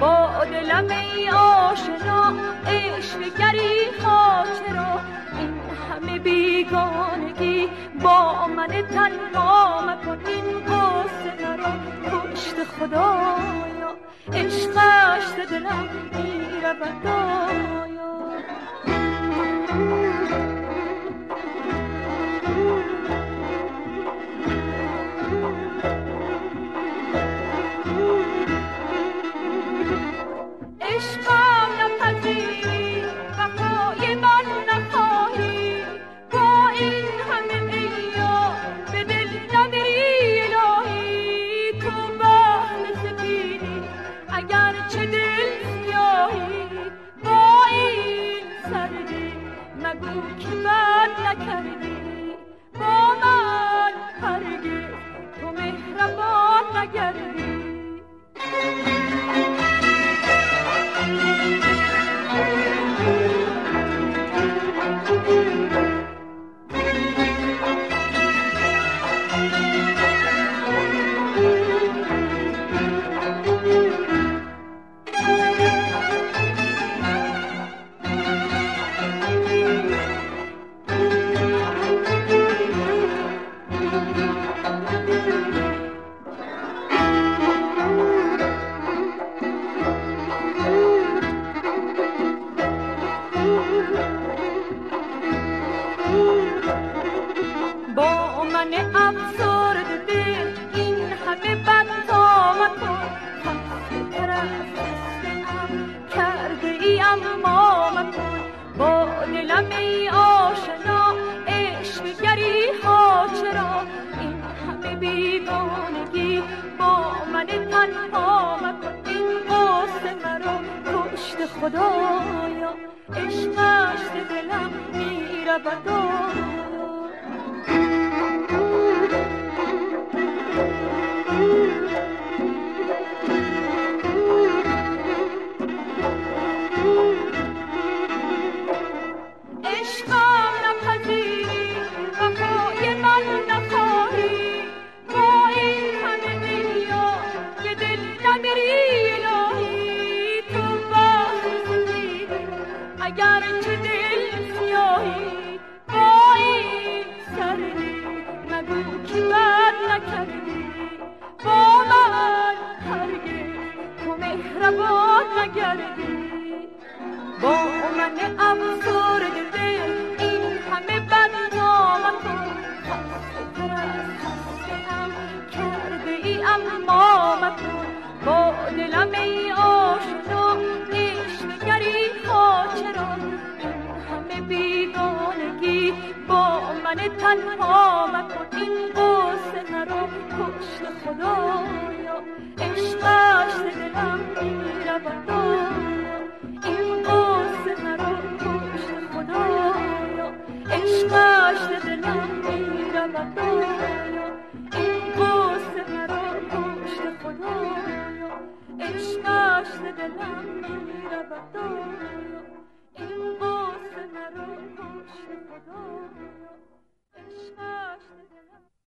با دلم ای آشنا عشقگری ها چرا این همه بیگانگی با من تنها مکن این قصه مرا کشت خدایا عشقش ز دلم میرود دایا عشقم نپذیری وفای من نخواهی با این همه ایام به دل نمیری الهی تو بحر سفیدی اگر چه دل سیاهی با این سردی مگو که بد نکردی با من هرگز تو مهربان نگردی با من افسرد دل این همه بد تا مکن خسته تر از خسته‌ام کرده ای اما مکن با دلم ای آشنا عشقگری ها چرا این همه بیگانگی با من تنها مکن این قصه مرا کشت خدایا عشقش ز دلم میرود دایا عشقم نپذیری وفای من نخواهی با این همه ایام به دل نمیری الهی تو بحر سفیدی اگر چه دل سیاهی با این سردی مگو که بد نکردی با من هرگز تو مهربان نگردی با من افسرده دل این همه بد نامکن خسته تر از خسته‌ام کرده ای اما مکن با دلم ای آشنا عشقگری ها چرا این همه بیگانگی با من تنها مکن این قصه مرا کشت خدایا عشقش ز دلم میرود دایا این قصه مرا کشت خدایا عشقش ز دلم میرود دایا این قصه مرا کشت خدایا عشقش ز دلم میرود دایا این قصه مرا کشت خدایا عشقش ز دلم